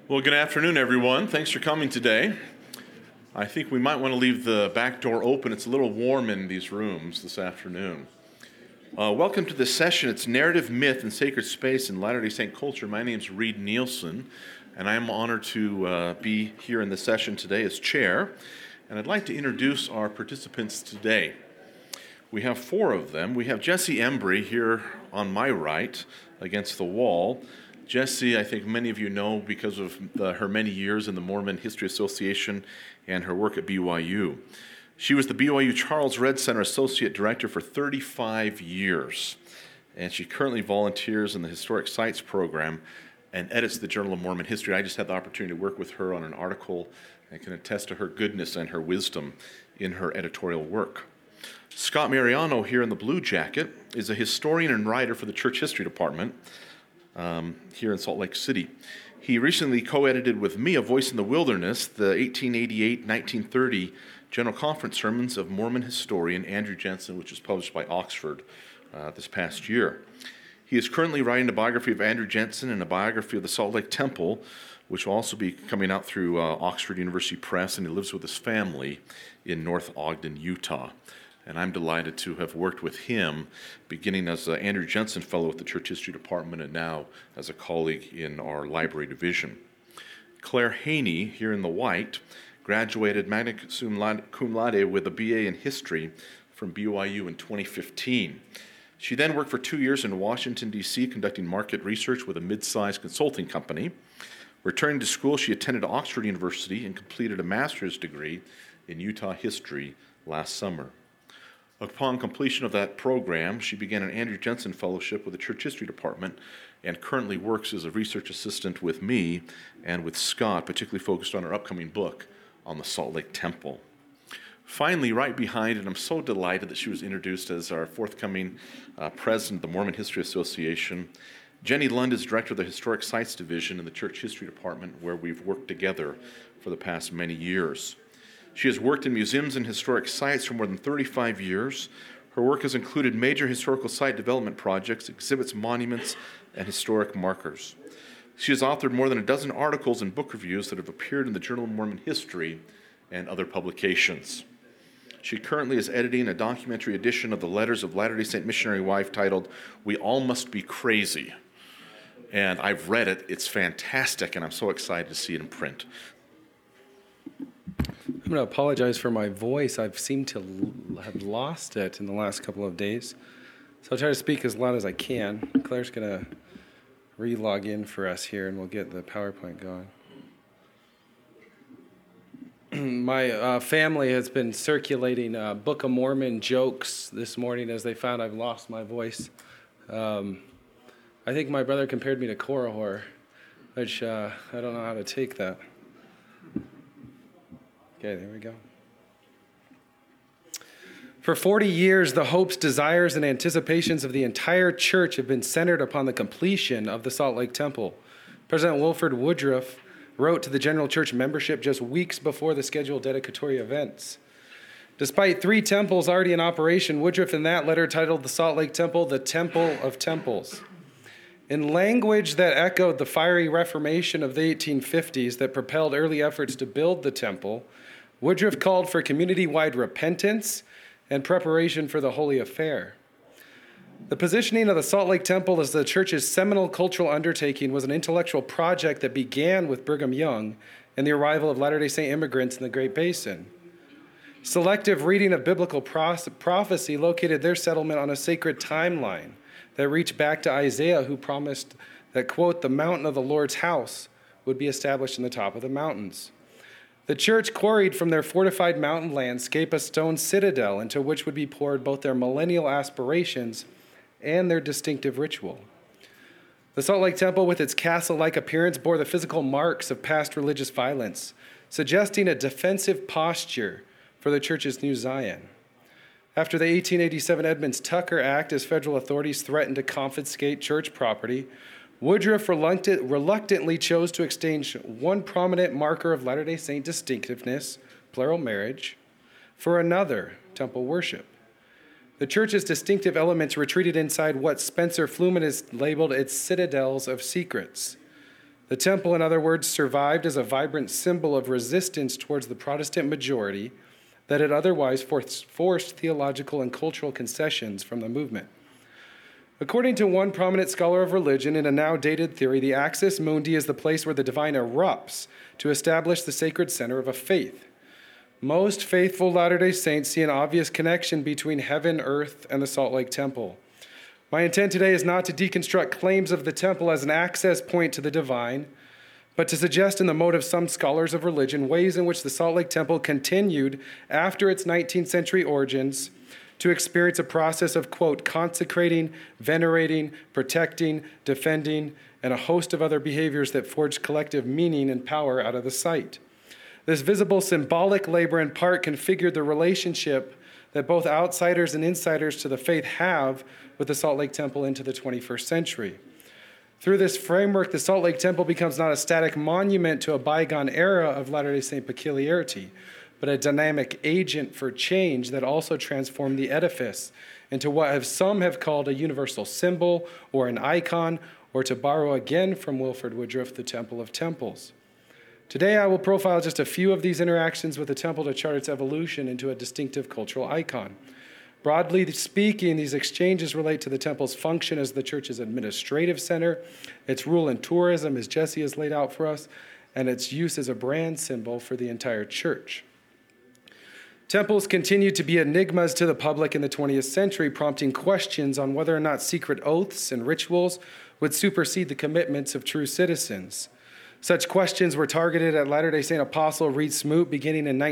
Well, good afternoon, everyone. Thanks for coming today. I think we might want to leave the back door open. It's a little warm in these rooms this afternoon. Welcome to this session. It's Narrative, Myth, and Sacred Space in Latter-day Saint Culture. My name's Reed Nielsen, and I'm honored to be here in the session today as chair. And I'd like to introduce our participants today. We have four of them. We have Jessie Embry here on my right against the wall. Jessie, I think many of you know because of her many years in the Mormon History Association and her work at BYU. She was the BYU Charles Redd Center Associate Director for 35 years, and she currently volunteers in the Historic Sites program and edits the Journal of Mormon History. I just had the opportunity to work with her on an article and can attest to her goodness and her wisdom in her editorial work. Scott Mariano, here in the blue jacket, is a historian and writer for the Church History Department here in Salt Lake City. He recently co-edited with me A Voice in the Wilderness, the 1888-1930 General Conference Sermons of Mormon historian Andrew Jensen, which was published by Oxford this past year. He is currently writing a biography of Andrew Jensen and a biography of the Salt Lake Temple, which will also be coming out through Oxford University Press, and he lives with his family in North Ogden, Utah. And I'm delighted to have worked with him, beginning as an Andrew Jensen Fellow at the Church History Department and now as a colleague in our library division. Claire Haney, here in the white, graduated magna cum laude with a BA in History from BYU in 2015. She then worked for 2 years in Washington, D.C., conducting market research with a mid-sized consulting company. Returning to school, she attended Oxford University and completed a master's degree in Utah history last summer. Upon completion of that program, she began an Andrew Jensen Fellowship with the Church History Department and currently works as a research assistant with me and with Scott, particularly focused on our upcoming book on the Salt Lake Temple. Finally, right behind, and I'm so delighted that she was introduced as our forthcoming president of the Mormon History Association, Jenny Lund is director of the Historic Sites Division in the Church History Department, where we've worked together for the past many years. She has worked in museums and historic sites for more than 35 years. Her work has included major historical site development projects, exhibits, monuments, and historic markers. She has authored more than a dozen articles and book reviews that have appeared in the Journal of Mormon History and other publications. She currently is editing a documentary edition of the Letters of Latter-day Saint Missionary Wife titled, We All Must Be Crazy. And I've read it. It's fantastic, and I'm so excited to see it in print. I'm going to apologize for my voice. I've seemed to have lost it in the last couple of days. So I'll try to speak as loud as I can. Claire's going to re-log in for us here, and we'll get the PowerPoint going. My family has been circulating Book of Mormon jokes this morning as they found I've lost my voice. I think my brother compared me to Korihor, which I don't know how to take that. Okay, there we go. For 40 years, the hopes, desires, and anticipations of the entire church have been centered upon the completion of the Salt Lake Temple. President Wilford Woodruff wrote to the general church membership just weeks before the scheduled dedicatory events. Despite 3 temples already in operation, Woodruff in that letter titled the Salt Lake Temple the Temple of Temples. In language that echoed the fiery Reformation of the 1850s that propelled early efforts to build the temple, Woodruff called for community-wide repentance and preparation for the holy affair. The positioning of the Salt Lake Temple as the church's seminal cultural undertaking was an intellectual project that began with Brigham Young and the arrival of Latter-day Saint immigrants in the Great Basin. Selective reading of biblical prophecy located their settlement on a sacred timeline that reached back to Isaiah, who promised that, quote, the mountain of the Lord's house would be established in the top of the mountains. The church quarried from their fortified mountain landscape a stone citadel into which would be poured both their millennial aspirations and their distinctive ritual. The Salt Lake Temple, with its castle-like appearance, bore the physical marks of past religious violence, suggesting a defensive posture for the church's new Zion. After the 1887 Edmunds-Tucker Act, as federal authorities threatened to confiscate church property, Woodruff reluctantly chose to exchange one prominent marker of Latter-day Saint distinctiveness, plural marriage, for another, temple worship. The church's distinctive elements retreated inside what Spencer Flumen has labeled its citadels of secrets. The temple, in other words, survived as a vibrant symbol of resistance towards the Protestant majority that had otherwise forced theological and cultural concessions from the movement. According to one prominent scholar of religion in a now dated theory, the axis mundi is the place where the divine erupts to establish the sacred center of a faith. Most faithful Latter-day Saints see an obvious connection between heaven, earth, and the Salt Lake Temple. My intent today is not to deconstruct claims of the temple as an access point to the divine, but to suggest in the mode of some scholars of religion ways in which the Salt Lake Temple continued after its 19th century origins to experience a process of, quote, consecrating, venerating, protecting, defending, and a host of other behaviors that forged collective meaning and power out of the site. This visible symbolic labor in part configured the relationship that both outsiders and insiders to the faith have with the Salt Lake Temple into the 21st century. Through this framework, the Salt Lake Temple becomes not a static monument to a bygone era of Latter-day Saint peculiarity, but a dynamic agent for change that also transformed the edifice into what some have called a universal symbol or an icon, or to borrow again from Wilford Woodruff, the Temple of Temples. Today, I will profile just a few of these interactions with the temple to chart its evolution into a distinctive cultural icon. Broadly speaking, these exchanges relate to the temple's function as the church's administrative center, its role in tourism, as Jesse has laid out for us, and its use as a brand symbol for the entire church. Temples continued to be enigmas to the public in the 20th century, prompting questions on whether or not secret oaths and rituals would supersede the commitments of true citizens. Such questions were targeted at Latter-day Saint Apostle Reed Smoot beginning in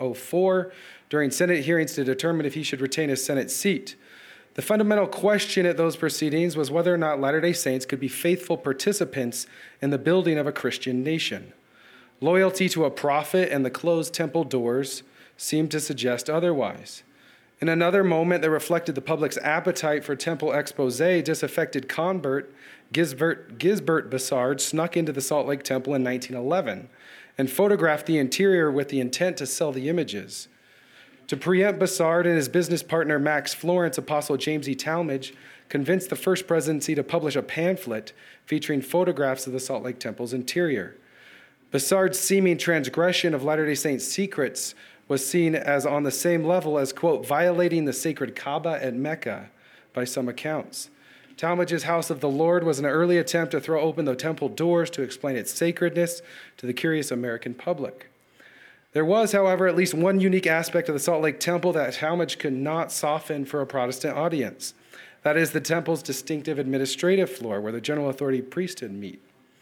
1904 during Senate hearings to determine if he should retain his Senate seat. The fundamental question at those proceedings was whether or not Latter-day Saints could be faithful participants in the building of a Christian nation. Loyalty to a prophet and the closed temple doors seemed to suggest otherwise. In another moment that reflected the public's appetite for temple expose, disaffected convert Gisbert Bassard snuck into the Salt Lake Temple in 1911 and photographed the interior with the intent to sell the images. To preempt Bassard and his business partner Max Florence, Apostle James E. Talmage convinced the First Presidency to publish a pamphlet featuring photographs of the Salt Lake Temple's interior. Bassard's seeming transgression of Latter-day Saints' secrets was seen as on the same level as, quote, violating the sacred Kaaba at Mecca by some accounts. Talmage's House of the Lord was an early attempt to throw open the temple doors to explain its sacredness to the curious American public. There was, however, at least one unique aspect of the Salt Lake Temple that Talmage could not soften for a Protestant audience. That is the temple's distinctive administrative floor where the general authority priesthood meet.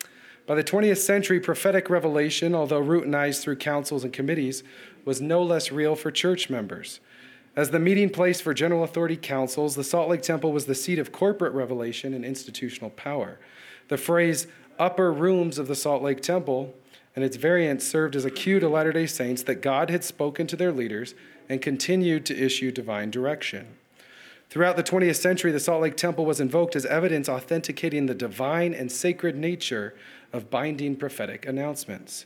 By the 20th century, prophetic revelation, although routinized through councils and committees, was no less real for church members. As the meeting place for general authority councils, the Salt Lake Temple was the seat of corporate revelation and institutional power. The phrase upper rooms of the Salt Lake Temple and its variants served as a cue to Latter-day Saints that God had spoken to their leaders and continued to issue divine direction. Throughout the 20th century, the Salt Lake Temple was invoked as evidence authenticating the divine and sacred nature of binding prophetic announcements.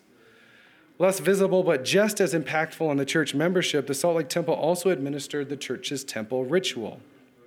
Less visible but just as impactful on the church membership, the Salt Lake Temple also administered the church's temple ritual.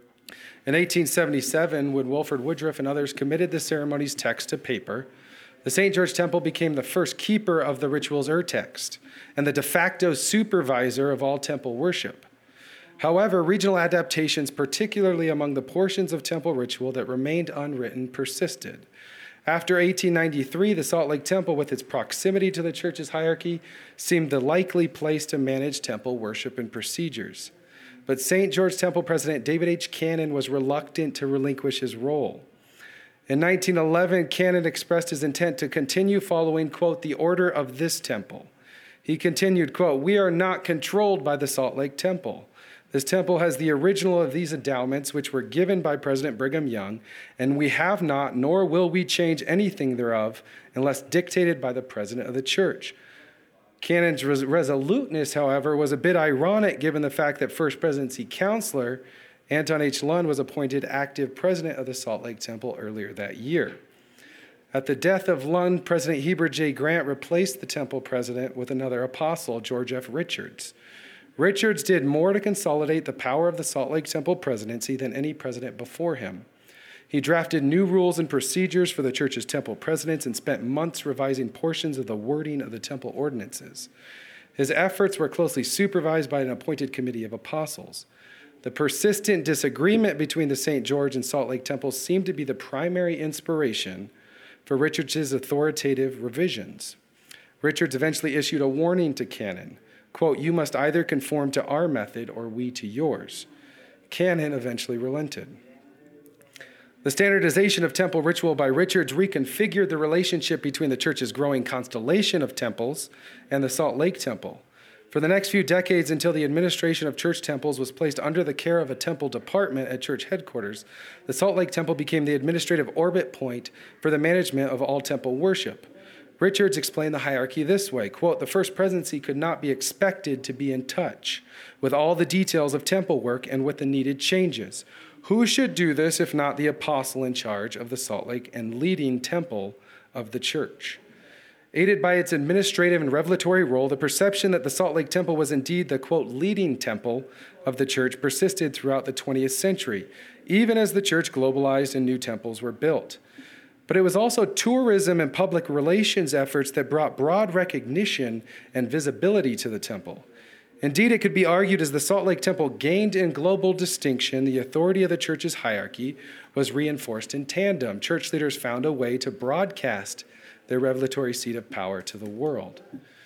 In 1877, when Wilford Woodruff and others committed the ceremony's text to paper, the St. George Temple became the first keeper of the ritual's urtext and the de facto supervisor of all temple worship. However, regional adaptations, particularly among the portions of temple ritual that remained unwritten, persisted. After 1893, the Salt Lake Temple, with its proximity to the church's hierarchy, seemed the likely place to manage temple worship and procedures. But St. George Temple President David H. Cannon was reluctant to relinquish his role. In 1911, Cannon expressed his intent to continue following, quote, the order of this temple. He continued, quote, we are not controlled by the Salt Lake Temple. This temple has the original of these endowments, which were given by President Brigham Young, and we have not, nor will we change anything thereof, unless dictated by the president of the church. Cannon's resoluteness, however, was a bit ironic given the fact that First Presidency counselor Anton H. Lund was appointed active president of the Salt Lake Temple earlier that year. At the death of Lund, President Heber J. Grant replaced the temple president with another apostle, George F. Richards. Richards did more to consolidate the power of the Salt Lake Temple presidency than any president before him. He drafted new rules and procedures for the church's temple presidents and spent months revising portions of the wording of the temple ordinances. His efforts were closely supervised by an appointed committee of apostles. The persistent disagreement between the St. George and Salt Lake temples seemed to be the primary inspiration for Richards' authoritative revisions. Richards eventually issued a warning to Cannon, quote, "You must either conform to our method or we to yours." Cannon eventually relented. The standardization of temple ritual by Richards reconfigured the relationship between the church's growing constellation of temples and the Salt Lake Temple. For the next few decades, until the administration of church temples was placed under the care of a temple department at church headquarters, the Salt Lake Temple became the administrative orbit point for the management of all temple worship. Richards explained the hierarchy this way, quote, "The first presidency could not be expected to be in touch with all the details of temple work and with the needed changes. Who should do this if not the apostle in charge of the Salt Lake and leading temple of the church?" Aided by its administrative and revelatory role, the perception that the Salt Lake Temple was indeed the, quote, "leading temple of the church" persisted throughout the 20th century, even as the church globalized and new temples were built. But it was also tourism and public relations efforts that brought broad recognition and visibility to the temple. Indeed, it could be argued as the Salt Lake Temple gained in global distinction, the authority of the church's hierarchy was reinforced in tandem. Church leaders found a way to broadcast their revelatory seat of power to the world.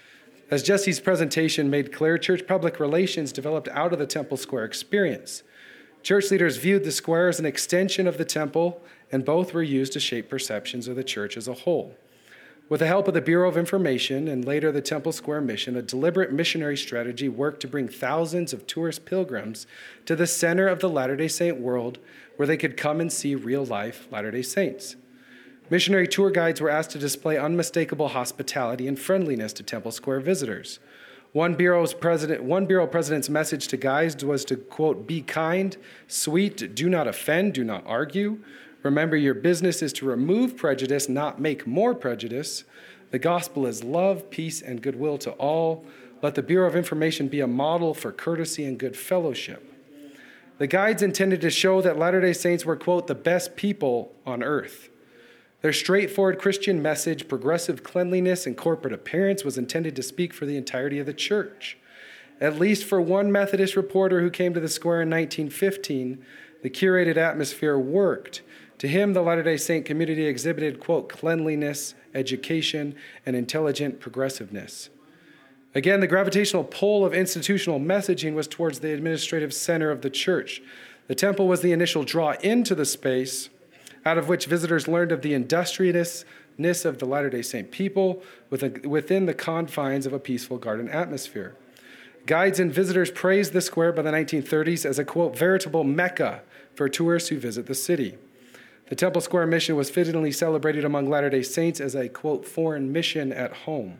As Jesse's presentation made clear, church public relations developed out of the Temple Square experience. Church leaders viewed the square as an extension of the temple, and both were used to shape perceptions of the church as a whole. With the help of the Bureau of Information and later the Temple Square Mission, a deliberate missionary strategy worked to bring thousands of tourist pilgrims to the center of the Latter-day Saint world where they could come and see real-life Latter-day Saints. Missionary tour guides were asked to display unmistakable hospitality and friendliness to Temple Square visitors. One Bureau president's message to guides was to, quote, "Be kind, sweet, do not offend, do not argue. Remember, your business is to remove prejudice, not make more prejudice. The gospel is love, peace, and goodwill to all. Let the Bureau of Information be a model for courtesy and good fellowship." The guides intended to show that Latter-day Saints were, quote, "the best people on earth." Their straightforward Christian message, progressive cleanliness, and corporate appearance was intended to speak for the entirety of the church. At least for one Methodist reporter who came to the square in 1915, the curated atmosphere worked. To him, the Latter-day Saint community exhibited, quote, "cleanliness, education, and intelligent progressiveness." Again, the gravitational pull of institutional messaging was towards the administrative center of the church. The temple was the initial draw into the space, out of which visitors learned of the industriousness of the Latter-day Saint people within the confines of a peaceful garden atmosphere. Guides and visitors praised the square by the 1930s as a, quote, "veritable Mecca for tourists who visit the city." The Temple Square mission was fittingly celebrated among Latter-day Saints as a, quote, "foreign mission at home."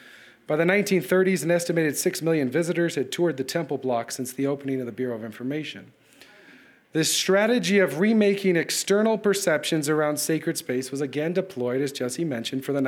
By the 1930s, an estimated 6 million visitors had toured the temple block since the opening of the Bureau of Information. This strategy of remaking external perceptions around sacred space was again deployed, as Jesse mentioned, for the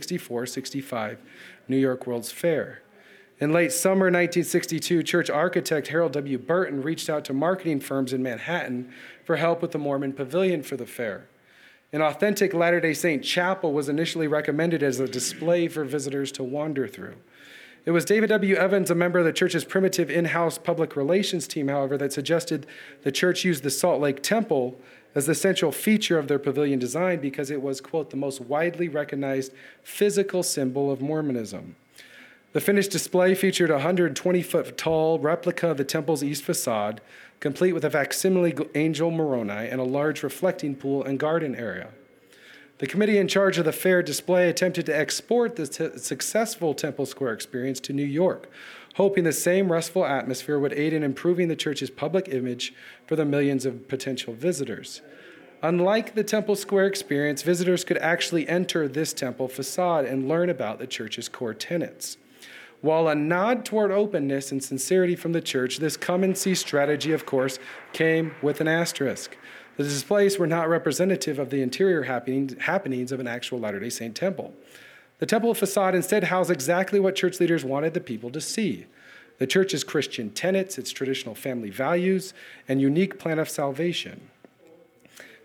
1964-65 New York World's Fair. In late summer 1962, church architect Harold W. Burton reached out to marketing firms in Manhattan for help with the Mormon pavilion for the fair. An authentic Latter-day Saint chapel was initially recommended as a display for visitors to wander through. It was David W. Evans, a member of the church's primitive in-house public relations team, however, that suggested the church use the Salt Lake Temple as the central feature of their pavilion design because it was, quote, "the most widely recognized physical symbol of Mormonism." The finished display featured a 120-foot-tall replica of the temple's east facade, complete with a facsimile angel Moroni and a large reflecting pool and garden area. The committee in charge of the fair display attempted to export the successful Temple Square experience to New York, hoping the same restful atmosphere would aid in improving the church's public image for the millions of potential visitors. Unlike the Temple Square experience, visitors could actually enter this temple facade and learn about the church's core tenets. While a nod toward openness and sincerity from the church, this come-and-see strategy, of course, came with an asterisk. The displays were not representative of the interior happenings of an actual Latter-day Saint temple. The temple facade instead housed exactly what church leaders wanted the people to see: the church's Christian tenets, its traditional family values, and unique plan of salvation.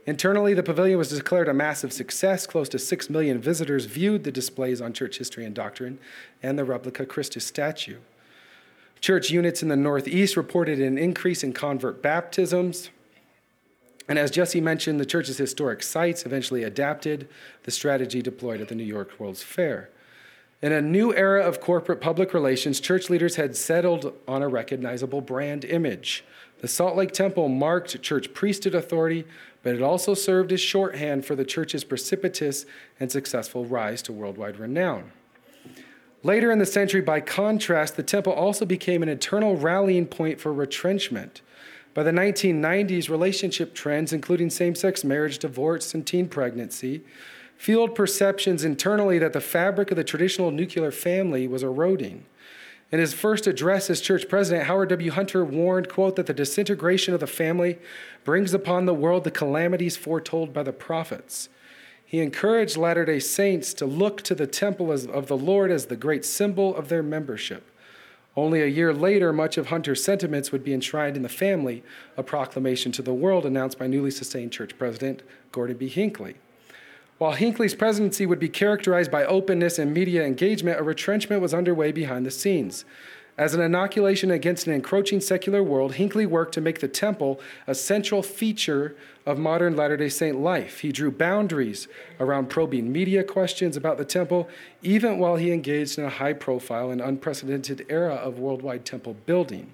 Internally, the pavilion was declared a massive success. Close to 6 million visitors viewed the displays on church history and doctrine and the replica Christus statue. Church units in the Northeast reported an increase in convert baptisms. And as Jesse mentioned, the church's historic sites eventually adapted the strategy deployed at the New York World's Fair. In a new era of corporate public relations, church leaders had settled on a recognizable brand image. The Salt Lake Temple marked church priesthood authority, but it also served as shorthand for the church's precipitous and successful rise to worldwide renown. Later in the century, by contrast, the temple also became an eternal rallying point for retrenchment. By the 1990s, relationship trends, including same-sex marriage, divorce, and teen pregnancy, fueled perceptions internally that the fabric of the traditional nuclear family was eroding. In his first address as church president, Howard W. Hunter warned, quote, that the disintegration of the family brings upon the world the calamities foretold by the prophets. He encouraged Latter-day Saints to look to the temple of the Lord as the great symbol of their membership. Only a year later, much of Hunter's sentiments would be enshrined in the family, a proclamation to the world announced by newly sustained church president Gordon B. Hinckley. While Hinckley's presidency would be characterized by openness and media engagement, a retrenchment was underway behind the scenes. As an inoculation against an encroaching secular world, Hinckley worked to make the temple a central feature of modern Latter-day Saint life. He drew boundaries around probing media questions about the temple, even while he engaged in a high-profile and unprecedented era of worldwide temple building.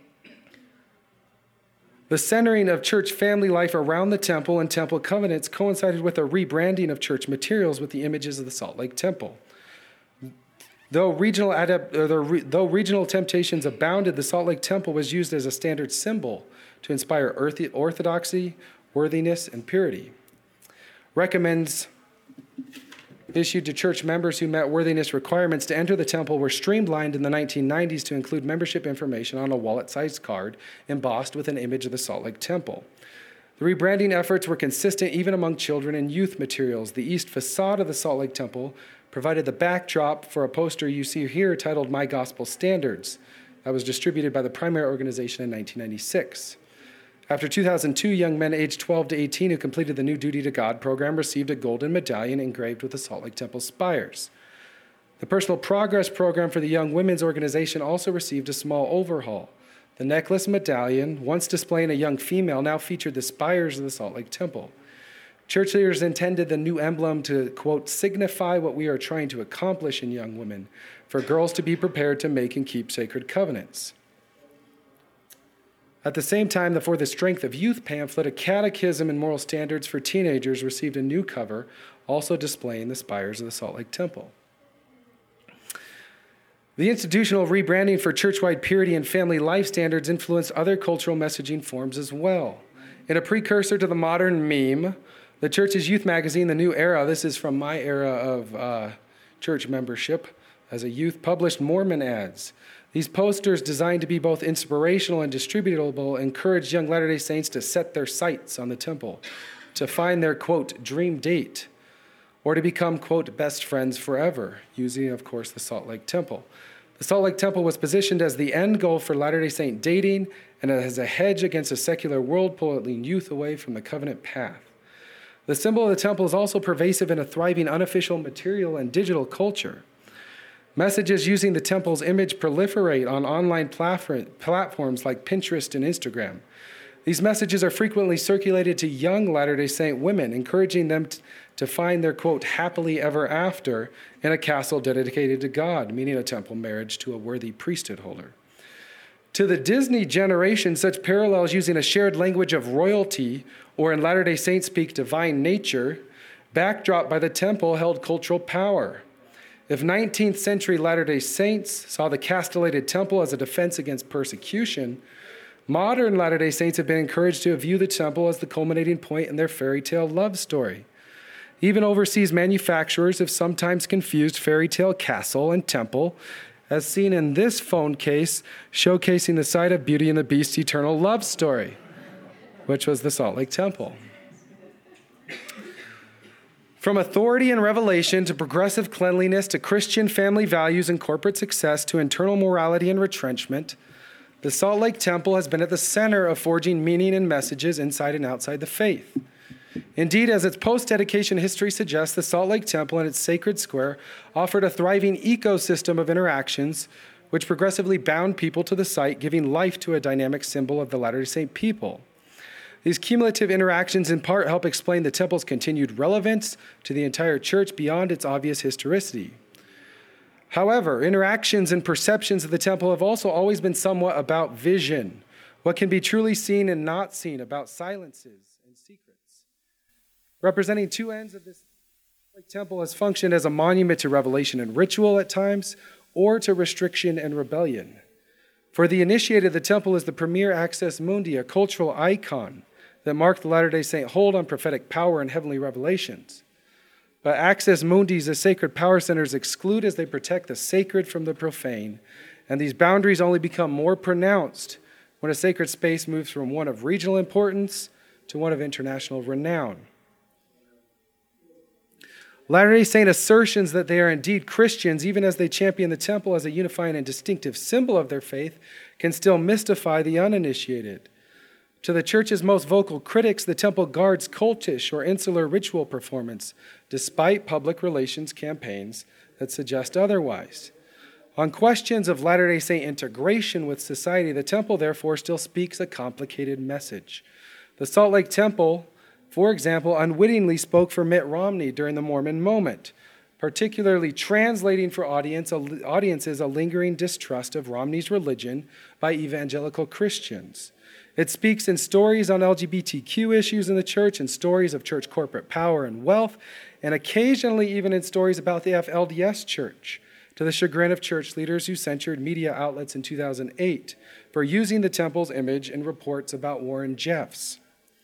The centering of church family life around the temple and temple covenants coincided with a rebranding of church materials with the images of the Salt Lake Temple. Though regional temptations abounded, the Salt Lake Temple was used as a standard symbol to inspire orthodoxy, worthiness, and purity. Recommends issued to church members who met worthiness requirements to enter the temple were streamlined in the 1990s to include membership information on a wallet-sized card embossed with an image of the Salt Lake Temple. The rebranding efforts were consistent even among children and youth materials. The east facade of the Salt Lake Temple provided the backdrop for a poster you see here titled My Gospel Standards that was distributed by the Primary Organization in 1996. After 2002, young men aged 12 to 18 who completed the New Duty to God program received a golden medallion engraved with the Salt Lake Temple spires. The Personal Progress program for the Young Women's Organization also received a small overhaul. The necklace medallion, once displaying a young female, now featured the spires of the Salt Lake Temple. Church leaders intended the new emblem to, quote, signify what we are trying to accomplish in young women, for girls to be prepared to make and keep sacred covenants. At the same time, the For the Strength of Youth pamphlet, a catechism and moral standards for teenagers, received a new cover, also displaying the spires of the Salt Lake Temple. The institutional rebranding for church-wide purity and family life standards influenced other cultural messaging forms as well. In a precursor to the modern meme, the church's youth magazine, The New Era, this is from my era of church membership as a youth, published Mormon ads. These posters, designed to be both inspirational and distributable, encouraged young Latter-day Saints to set their sights on the temple, to find their, quote, dream date, or to become, quote, best friends forever, using, of course, the Salt Lake Temple. The Salt Lake Temple was positioned as the end goal for Latter-day Saint dating and as a hedge against a secular world pulling youth away from the covenant path. The symbol of the temple is also pervasive in a thriving unofficial material and digital culture. Messages using the temple's image proliferate on online platforms like Pinterest and Instagram. These messages are frequently circulated to young Latter-day Saint women, encouraging them to find their, quote, happily ever after in a castle dedicated to God, meaning a temple marriage to a worthy priesthood holder. To the Disney generation, such parallels using a shared language of royalty, or in Latter-day Saint speak, divine nature, backdropped by the temple, held cultural power. If 19th century Latter-day Saints saw the castellated temple as a defense against persecution, modern Latter-day Saints have been encouraged to view the temple as the culminating point in their fairy tale love story. Even overseas manufacturers have sometimes confused fairy tale castle and temple, as seen in this phone case showcasing the side of Beauty and the Beast's eternal love story, which was the Salt Lake Temple. From authority and revelation to progressive cleanliness to Christian family values and corporate success to internal morality and retrenchment, the Salt Lake Temple has been at the center of forging meaning and messages inside and outside the faith. Indeed, as its post-dedication history suggests, the Salt Lake Temple and its sacred square offered a thriving ecosystem of interactions which progressively bound people to the site, giving life to a dynamic symbol of the Latter-day Saint people. These cumulative interactions in part help explain the temple's continued relevance to the entire church beyond its obvious historicity. However, interactions and perceptions of the temple have also always been somewhat about vision, what can be truly seen and not seen, about silences and secrets. Representing two ends of this temple has functioned as a monument to revelation and ritual at times, or to restriction and rebellion. For the initiated, the temple is the premier access mundi, a cultural icon that marked the Latter-day Saint hold on prophetic power and heavenly revelations. But access mundis as sacred power centers exclude as they protect the sacred from the profane, and these boundaries only become more pronounced when a sacred space moves from one of regional importance to one of international renown. Latter-day Saint assertions that they are indeed Christians, even as they champion the temple as a unifying and distinctive symbol of their faith, can still mystify the uninitiated. To the church's most vocal critics, the temple guards cultish or insular ritual performance, despite public relations campaigns that suggest otherwise. On questions of Latter-day Saint integration with society, the temple therefore still speaks a complicated message. The Salt Lake Temple, for example, unwittingly spoke for Mitt Romney during the Mormon moment, particularly translating for audiences a lingering distrust of Romney's religion by evangelical Christians. It speaks in stories on LGBTQ issues in the church, and stories of church corporate power and wealth, and occasionally even in stories about the FLDS church, to the chagrin of church leaders who censured media outlets in 2008 for using the temple's image in reports about Warren Jeffs.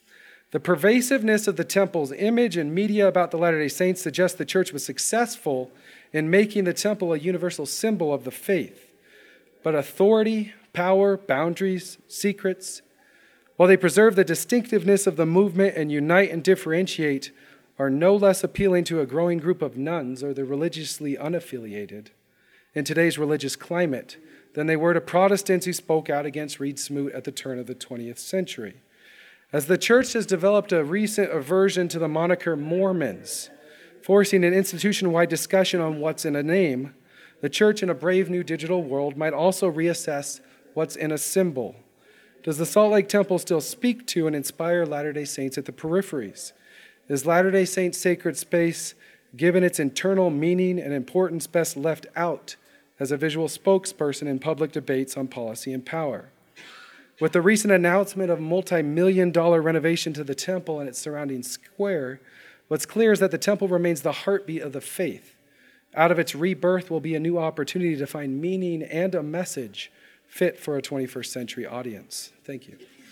The pervasiveness of the temple's image and media about the Latter-day Saints suggests the church was successful in making the temple a universal symbol of the faith. But authority, power, boundaries, secrets, while they preserve the distinctiveness of the movement and unite and differentiate, are no less appealing to a growing group of nuns or the religiously unaffiliated in today's religious climate than they were to Protestants who spoke out against Reed Smoot at the turn of the 20th century. As the church has developed a recent aversion to the moniker Mormons, forcing an institution-wide discussion on what's in a name, the church in a brave new digital world might also reassess what's in a symbol. Does the Salt Lake Temple still speak to and inspire Latter-day Saints at the peripheries? Is Latter-day Saints' sacred space, given its internal meaning and importance, best left out as a visual spokesperson in public debates on policy and power? With the recent announcement of multi-million-dollar renovation to the temple and its surrounding square, what's clear is that the temple remains the heartbeat of the faith. Out of its rebirth will be a new opportunity to find meaning and a message fit for a 21st century audience. Thank you.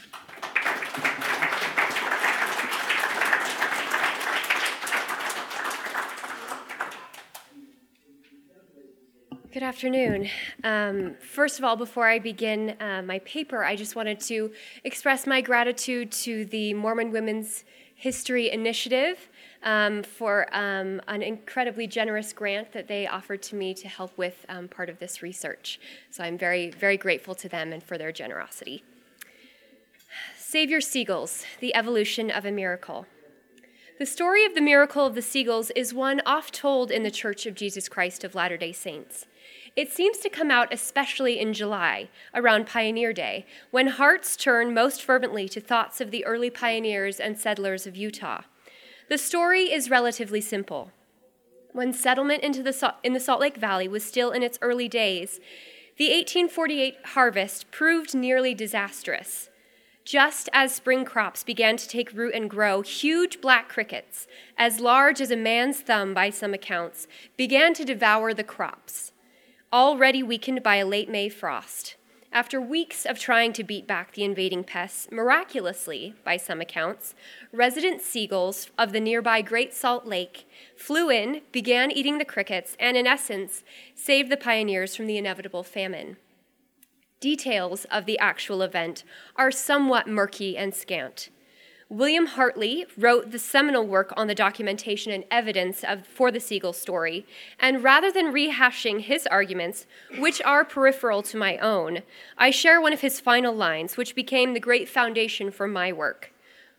Good afternoon. First of all, before I begin my paper, I just wanted to express my gratitude to the Mormon Women's History Initiative for an incredibly generous grant that they offered to me to help with part of this research. So I'm very, very grateful to them and for their generosity. Savior Seagulls, the evolution of a miracle. The story of the miracle of the seagulls is one oft told in the Church of Jesus Christ of Latter-day Saints. It seems to come out especially in July, around Pioneer Day, when hearts turn most fervently to thoughts of the early pioneers and settlers of Utah. The story is relatively simple. When settlement in the Salt Lake Valley was still in its early days, the 1848 harvest proved nearly disastrous. Just as spring crops began to take root and grow, huge black crickets, as large as a man's thumb by some accounts, began to devour the crops, already weakened by a late May frost. After weeks of trying to beat back the invading pests, miraculously, by some accounts, resident seagulls of the nearby Great Salt Lake flew in, began eating the crickets, and in essence, saved the pioneers from the inevitable famine. Details of the actual event are somewhat murky and scant. William Hartley wrote the seminal work on the documentation and evidence for the seagull story, and rather than rehashing his arguments, which are peripheral to my own, I share one of his final lines, which became the great foundation for my work.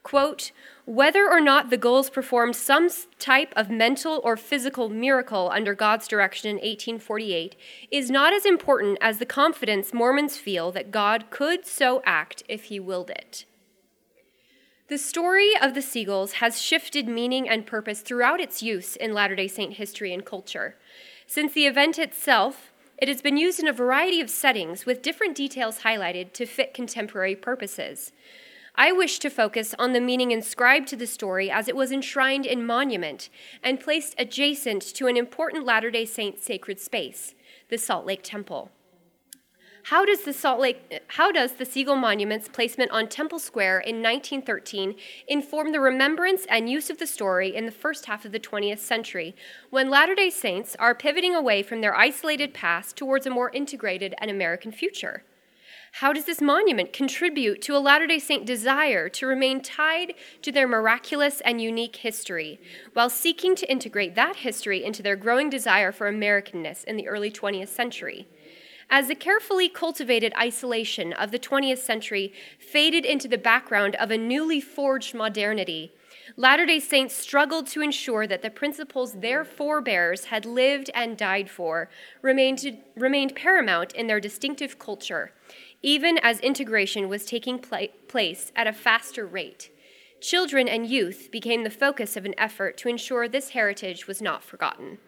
quote, whether or not the Gulls performed some type of mental or physical miracle under God's direction in 1848 is not as important as the confidence Mormons feel that God could so act if he willed it. The story of the Seagulls has shifted meaning and purpose throughout its use in Latter-day Saint history and culture. Since the event itself, it has been used in a variety of settings with different details highlighted to fit contemporary purposes. I wish to focus on the meaning inscribed to the story as it was enshrined in monument and placed adjacent to an important Latter-day Saint sacred space, the Salt Lake Temple. How does the Seagull Monument's placement on Temple Square in 1913 inform the remembrance and use of the story in the first half of the 20th century, when Latter-day Saints are pivoting away from their isolated past towards a more integrated and American future? How does this monument contribute to a Latter-day Saint desire to remain tied to their miraculous and unique history, while seeking to integrate that history into their growing desire for Americanness in the early 20th century? As the carefully cultivated isolation of the 20th century faded into the background of a newly forged modernity, Latter-day Saints struggled to ensure that the principles their forebears had lived and died for remained paramount in their distinctive culture, even as integration was taking place at a faster rate. Children and youth became the focus of an effort to ensure this heritage was not forgotten.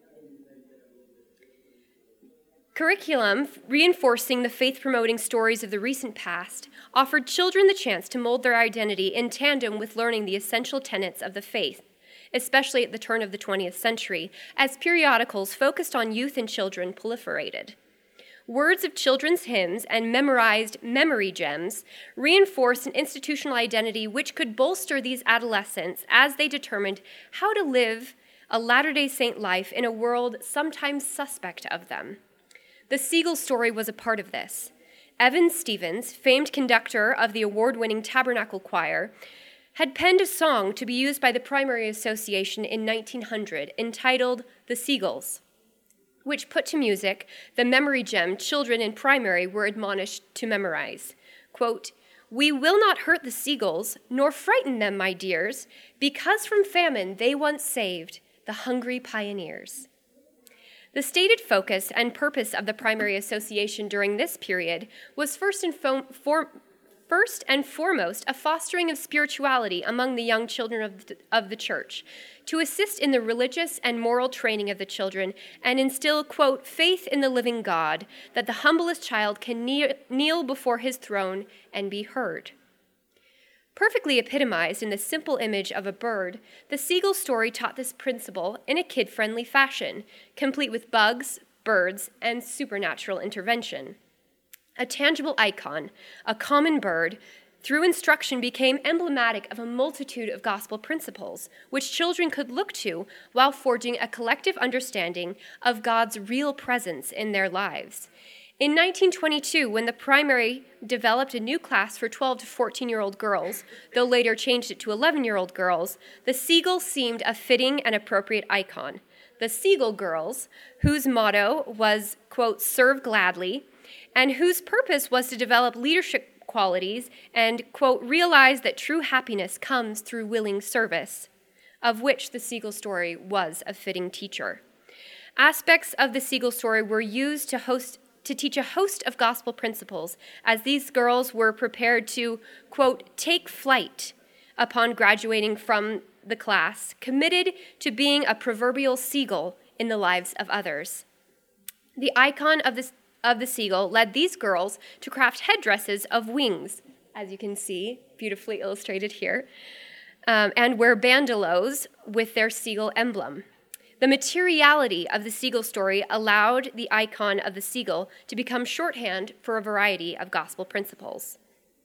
Curriculum reinforcing the faith-promoting stories of the recent past offered children the chance to mold their identity in tandem with learning the essential tenets of the faith, especially at the turn of the 20th century, as periodicals focused on youth and children proliferated. Words of children's hymns and memorized memory gems reinforced an institutional identity which could bolster these adolescents as they determined how to live a Latter-day Saint life in a world sometimes suspect of them. The Seagull story was a part of this. Evan Stevens, famed conductor of the award-winning Tabernacle Choir, had penned a song to be used by the Primary Association in 1900 entitled The Seagulls, which put to music the memory gem children in primary were admonished to memorize. Quote, we will not hurt the seagulls, nor frighten them, my dears, because from famine they once saved the hungry pioneers. The stated focus and purpose of the Primary Association during this period was first and foremost a fostering of spirituality among the young children of the church, to assist in the religious and moral training of the children and instill, quote, faith in the living God, that the humblest child can kneel before his throne and be heard. Perfectly epitomized in the simple image of a bird, the Seagull story taught this principle in a kid-friendly fashion, complete with bugs, birds, and supernatural intervention. A tangible icon, a common bird, through instruction became emblematic of a multitude of gospel principles, which children could look to while forging a collective understanding of God's real presence in their lives. In 1922, when the Primary developed a new class for 12 to 14-year-old girls, though later changed it to 11-year-old girls, the Seagull seemed a fitting and appropriate icon. The Seagull Girls, whose motto was, quote, serve gladly, and whose purpose was to develop leadership qualities and, quote, realize that true happiness comes through willing service, of which the Seagull story was a fitting teacher. Aspects of the Seagull story were used to teach a host of gospel principles as these girls were prepared to, quote, take flight upon graduating from the class, committed to being a proverbial seagull in the lives of others. The icon of the seagull led these girls to craft headdresses of wings, as you can see, beautifully illustrated here, and wear bandelots with their seagull emblem. The materiality of the Seagull story allowed the icon of the seagull to become shorthand for a variety of gospel principles.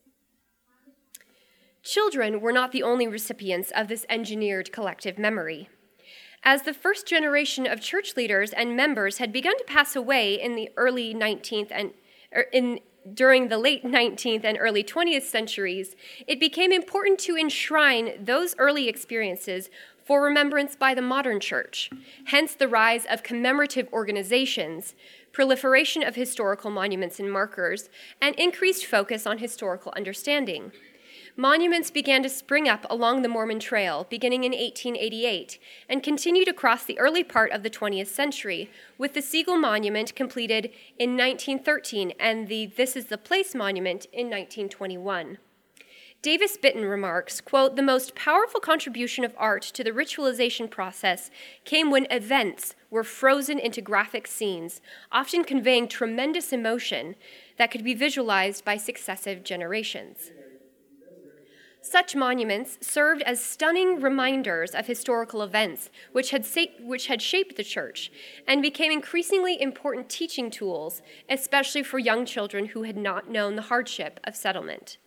Children were not the only recipients of this engineered collective memory. As the first generation of church leaders and members had begun to pass away in the early 19th and during the late 19th and early 20th centuries, it became important to enshrine those early experiences for remembrance by the modern church, hence the rise of commemorative organizations, proliferation of historical monuments and markers, and increased focus on historical understanding. monuments began to spring up along the Mormon Trail beginning in 1888 and continued across the early part of the 20th century, with the Siegel Monument completed in 1913 and the This Is the Place Monument in 1921. Davis Bitton remarks, quote, "The most powerful contribution of art to the ritualization process came when events were frozen into graphic scenes, often conveying tremendous emotion that could be visualized by successive generations." Such monuments served as stunning reminders of historical events which had shaped the church and became increasingly important teaching tools, especially for young children who had not known the hardship of settlement.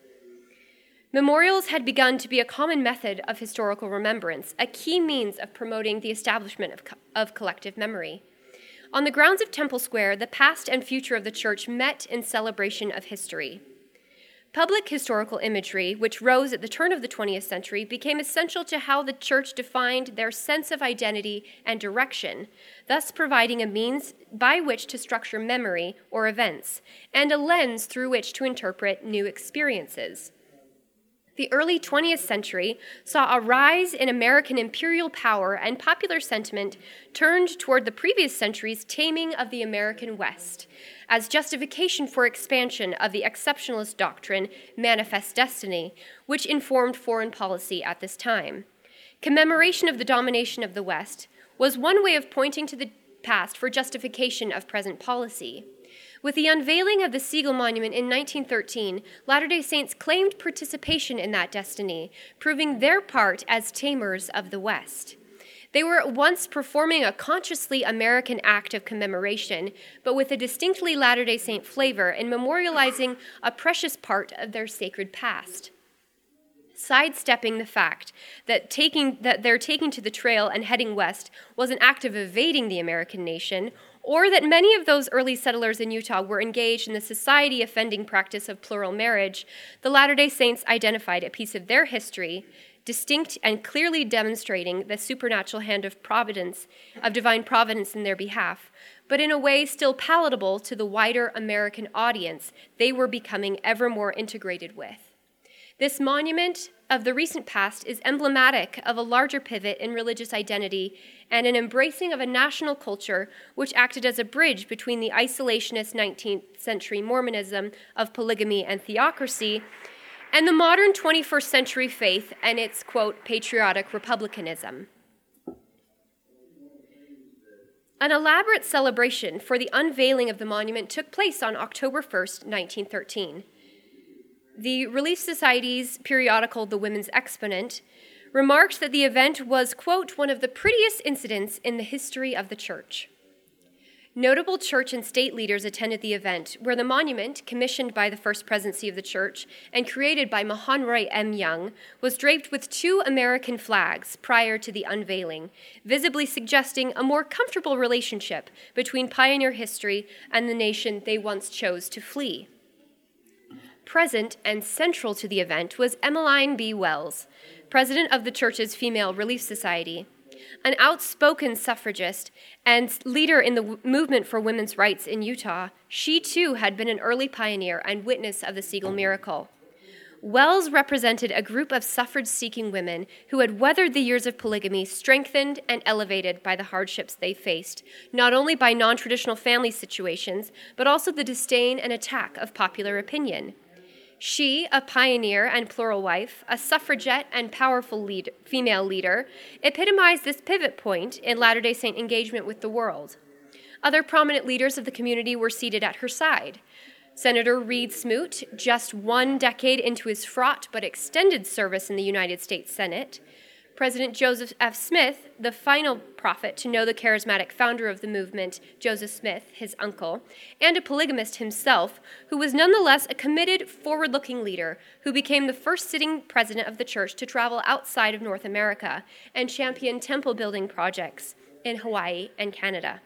Memorials had begun to be a common method of historical remembrance, a key means of promoting the establishment of collective memory. On the grounds of Temple Square, the past and future of the church met in celebration of history. Public historical imagery, which rose at the turn of the 20th century, became essential to how the church defined their sense of identity and direction, thus providing a means by which to structure memory or events, and a lens through which to interpret new experiences. The early 20th century saw a rise in American imperial power, and popular sentiment turned toward the previous century's taming of the American West as justification for expansion of the exceptionalist doctrine, manifest destiny, which informed foreign policy at this time. Commemoration of the domination of the West was one way of pointing to the past for justification of present policy. With the unveiling of the Siegel Monument in 1913, Latter-day Saints claimed participation in that destiny, proving their part as tamers of the West. They were at once performing a consciously American act of commemoration, but with a distinctly Latter-day Saint flavor in memorializing a precious part of their sacred past. Sidestepping the fact that their taking to the trail and heading west was an act of evading the American nation, or that many of those early settlers in Utah were engaged in the society-offending practice of plural marriage, the Latter-day Saints identified a piece of their history, distinct and clearly demonstrating the supernatural hand of providence, of divine providence in their behalf, but in a way still palatable to the wider American audience they were becoming ever more integrated with. This monument of the recent past is emblematic of a larger pivot in religious identity and an embracing of a national culture which acted as a bridge between the isolationist 19th century Mormonism of polygamy and theocracy and the modern 21st century faith and its, quote, patriotic republicanism. An elaborate celebration for the unveiling of the monument took place on October 1st, 1913. The Relief Society's periodical, The Women's Exponent, remarked that the event was, quote, one of the prettiest incidents in the history of the church. Notable church and state leaders attended the event, where the monument, commissioned by the First Presidency of the Church and created by Mahonri M. Young, was draped with 2 American flags prior to the unveiling, visibly suggesting a more comfortable relationship between pioneer history and the nation they once chose to flee. Present and central to the event was Emmeline B. Wells, president of the church's Female Relief Society. An outspoken suffragist and leader in the movement for women's rights in Utah, she too had been an early pioneer and witness of the Siegel miracle. Wells represented a group of suffrage-seeking women who had weathered the years of polygamy, strengthened and elevated by the hardships they faced, not only by non-traditional family situations, but also the disdain and attack of popular opinion. She, a pioneer and plural wife, a suffragette and powerful female leader, epitomized this pivot point in Latter-day Saint engagement with the world. Other prominent leaders of the community were seated at her side. Senator Reed Smoot, just 1 decade into his fraught but extended service in the United States Senate. President Joseph F. Smith, the final prophet to know the charismatic founder of the movement, Joseph Smith, his uncle, and a polygamist himself, who was nonetheless a committed, forward-looking leader who became the first sitting president of the church to travel outside of North America and champion temple-building projects in Hawaii and Canada.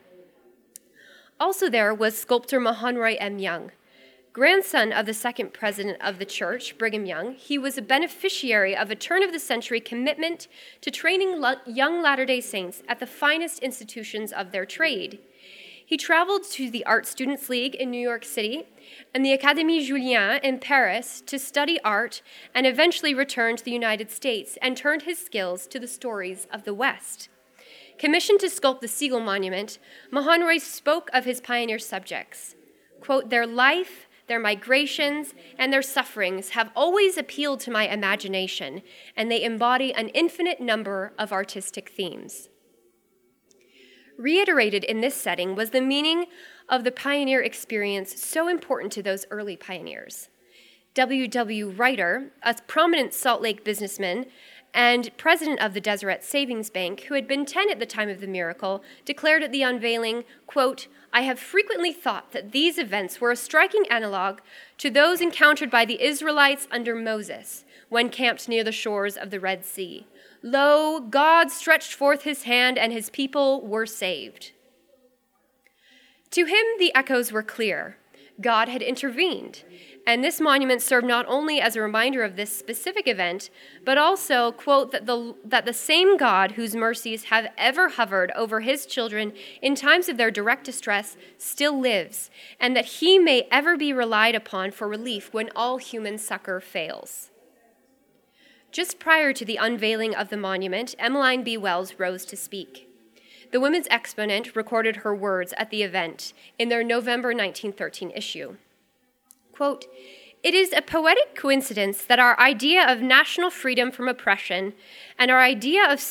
Also there was sculptor Mahonri M. Young. Grandson of the second president of the church, Brigham Young, he was a beneficiary of a turn-of-the-century commitment to training young Latter-day Saints at the finest institutions of their trade. He traveled to the Art Students League in New York City and the Académie Julian in Paris to study art and eventually returned to the United States and turned his skills to the stories of the West. Commissioned to sculpt the Siegel Monument, Mahon-Roy spoke of his pioneer subjects. Quote, "Their life, their migrations, and their sufferings have always appealed to my imagination, and they embody an infinite number of artistic themes." Reiterated in this setting was the meaning of the pioneer experience so important to those early pioneers. W.W. Ryder, a prominent Salt Lake businessman and president of the Deseret Savings Bank, who had been 10 at the time of the miracle, declared at the unveiling, quote, "I have frequently thought that these events were a striking analog to those encountered by the Israelites under Moses when camped near the shores of the Red Sea. Lo, God stretched forth his hand and his people were saved." To him, the echoes were clear. God had intervened, and this monument served not only as a reminder of this specific event, but also, quote, that the same God whose mercies have ever hovered over his children in times of their direct distress still lives, and that he may ever be relied upon for relief when all human succor fails. Just prior to the unveiling of the monument, Emmeline B. Wells rose to speak. The Women's Exponent recorded her words at the event in their November 1913 issue. Quote, "It is a poetic coincidence that our idea of national freedom from oppression and our idea of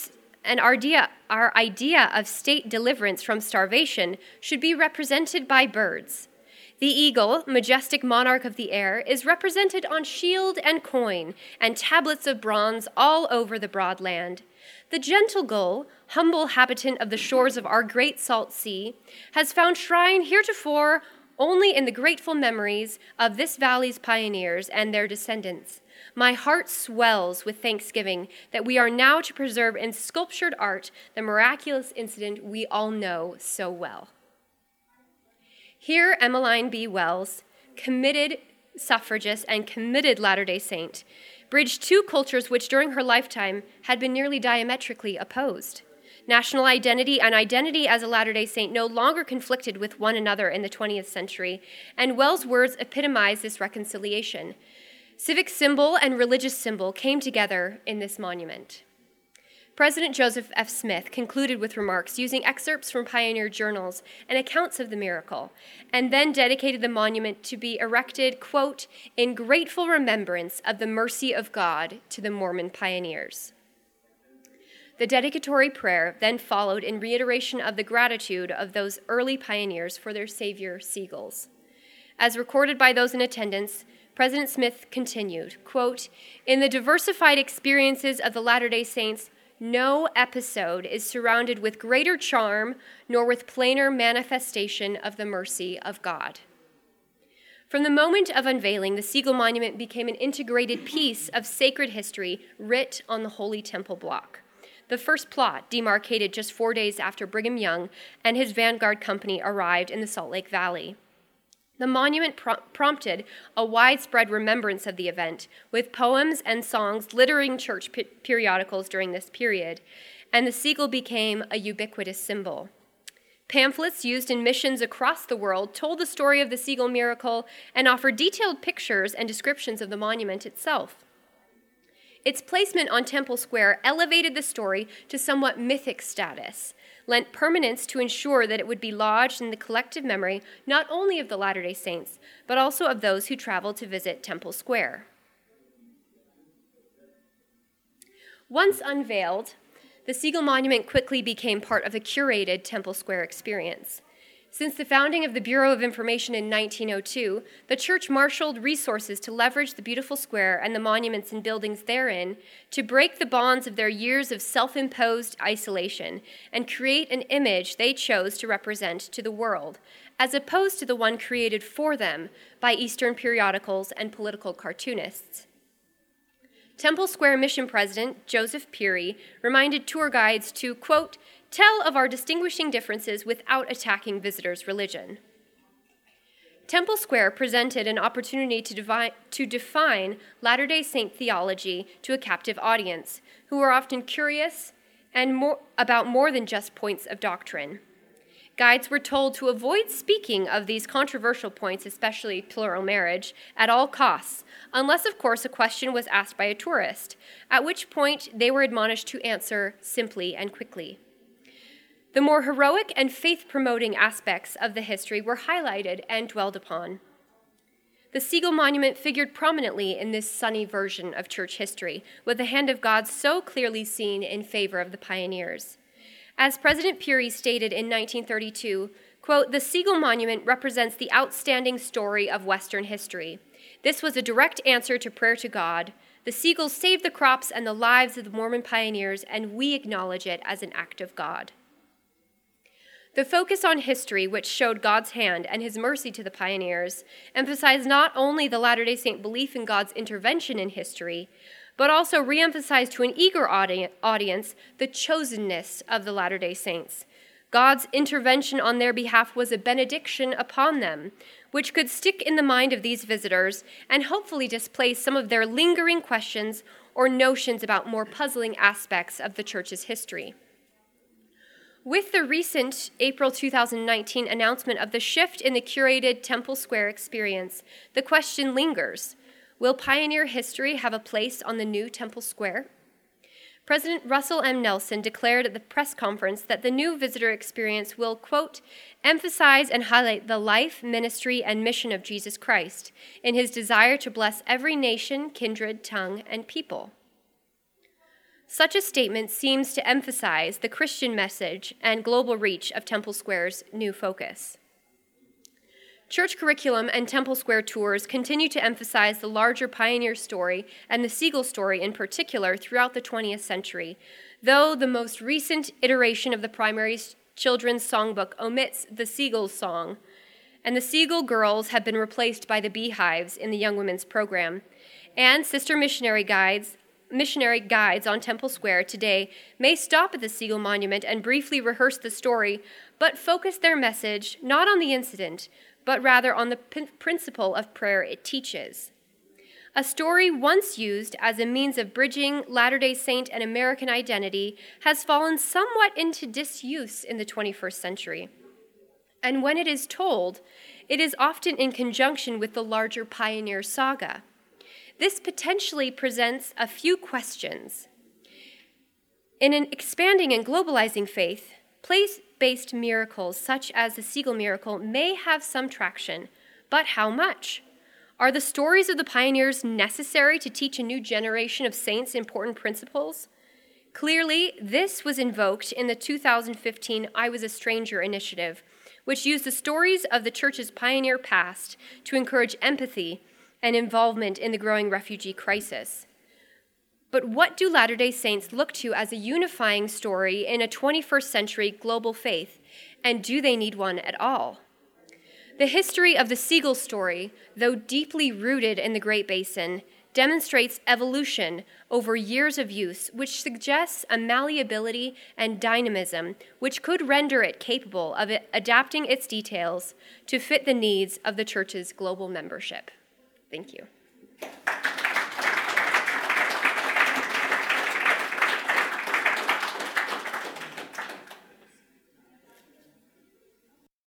state deliverance from starvation should be represented by birds. The eagle, majestic monarch of the air, is represented on shield and coin and tablets of bronze all over the broad land. The gentle gull, humble habitant of the shores of our great salt sea, has found shrine heretofore only in the grateful memories of this valley's pioneers and their descendants. My heart swells with thanksgiving that we are now to preserve in sculptured art the miraculous incident we all know so well." Here, Emmeline B. Wells, committed suffragist and committed Latter-day Saint, bridged two cultures which during her lifetime had been nearly diametrically opposed. National identity and identity as a Latter-day Saint no longer conflicted with one another in the 20th century, and Wells' words epitomize this reconciliation. Civic symbol and religious symbol came together in this monument. President Joseph F. Smith concluded with remarks using excerpts from pioneer journals and accounts of the miracle, and then dedicated the monument to be erected, quote, "in grateful remembrance of the mercy of God to the Mormon pioneers." The dedicatory prayer then followed in reiteration of the gratitude of those early pioneers for their savior, seagulls. As recorded by those in attendance, President Smith continued, quote, "In the diversified experiences of the Latter-day Saints, no episode is surrounded with greater charm nor with plainer manifestation of the mercy of God." From the moment of unveiling, the Siegel Monument became an integrated piece of sacred history writ on the Holy Temple block. The first plot demarcated just 4 days after Brigham Young and his Vanguard Company arrived in the Salt Lake Valley. The monument prompted a widespread remembrance of the event, with poems and songs littering church periodicals during this period, and the Siegel became a ubiquitous symbol. Pamphlets used in missions across the world told the story of the Siegel miracle and offered detailed pictures and descriptions of the monument itself. Its placement on Temple Square elevated the story to somewhat mythic status, lent permanence to ensure that it would be lodged in the collective memory not only of the Latter-day Saints, but also of those who traveled to visit Temple Square. Once unveiled, the Siegel Monument quickly became part of a curated Temple Square experience. Since the founding of the Bureau of Information in 1902, the church marshaled resources to leverage the beautiful square and the monuments and buildings therein to break the bonds of their years of self-imposed isolation and create an image they chose to represent to the world, as opposed to the one created for them by Eastern periodicals and political cartoonists. Temple Square Mission President Joseph Peary reminded tour guides to, quote, "tell of our distinguishing differences without attacking visitors' religion." Temple Square presented an opportunity to define Latter-day Saint theology to a captive audience, who were often curious and about more than just points of doctrine. Guides were told to avoid speaking of these controversial points, especially plural marriage, at all costs, unless, of course, a question was asked by a tourist, at which point they were admonished to answer simply and quickly. The more heroic and faith-promoting aspects of the history were highlighted and dwelled upon. The Siegel Monument figured prominently in this sunny version of church history, with the hand of God so clearly seen in favor of the pioneers. As President Peary stated in 1932, quote, "The Siegel Monument represents the outstanding story of Western history. This was a direct answer to prayer to God. The Siegels saved the crops and the lives of the Mormon pioneers, and we acknowledge it as an act of God." The focus on history, which showed God's hand and his mercy to the pioneers, emphasized not only the Latter-day Saint belief in God's intervention in history, but also re-emphasized to an eager audience the chosenness of the Latter-day Saints. God's intervention on their behalf was a benediction upon them, which could stick in the mind of these visitors and hopefully displace some of their lingering questions or notions about more puzzling aspects of the church's history. With the recent April 2019 announcement of the shift in the curated Temple Square experience, the question lingers: will pioneer history have a place on the new Temple Square? President Russell M. Nelson declared at the press conference that the new visitor experience will, quote, "emphasize and highlight the life, ministry, and mission of Jesus Christ in his desire to bless every nation, kindred, tongue, and people." Such a statement seems to emphasize the Christian message and global reach of Temple Square's new focus. Church curriculum and Temple Square tours continue to emphasize the larger pioneer story and the Siegel story in particular throughout the 20th century, though the most recent iteration of the primary children's songbook omits the Siegel song, and the Siegel girls have been replaced by the beehives in the Young Women's program, and sister missionary guides on Temple Square today may stop at the Siegel Monument and briefly rehearse the story, but focus their message not on the incident, but rather on the principle of prayer it teaches. A story once used as a means of bridging Latter-day Saint and American identity has fallen somewhat into disuse in the 21st century. And when it is told, it is often in conjunction with the larger pioneer saga. This potentially presents a few questions. In an expanding and globalizing faith, place-based miracles such as the Siegel miracle may have some traction, but how much? Are the stories of the pioneers necessary to teach a new generation of saints important principles? Clearly, this was invoked in the 2015 I Was a Stranger initiative, which used the stories of the church's pioneer past to encourage empathy and involvement in the growing refugee crisis. But what do Latter-day Saints look to as a unifying story in a 21st century global faith, and do they need one at all? The history of the Siegel story, though deeply rooted in the Great Basin, demonstrates evolution over years of use, which suggests a malleability and dynamism which could render it capable of adapting its details to fit the needs of the church's global membership. Thank you.